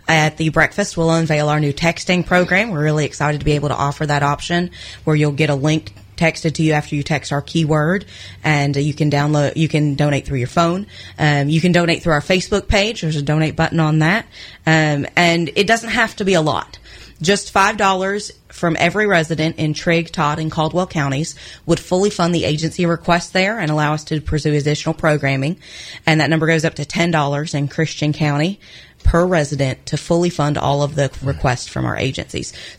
At the breakfast, we'll unveil our new texting program. We're really excited to be able to offer that option where you'll get a link texted to you after you text our keyword, and you can donate through your phone. You can donate through our Facebook page. There's a donate button on that. And it doesn't have to be a lot. Just $5 from every resident in Trigg, Todd, and Caldwell counties would fully fund the agency request there and allow us to pursue additional programming. And that number goes up to $10 in Christian County per resident to fully fund all of the requests from our agencies.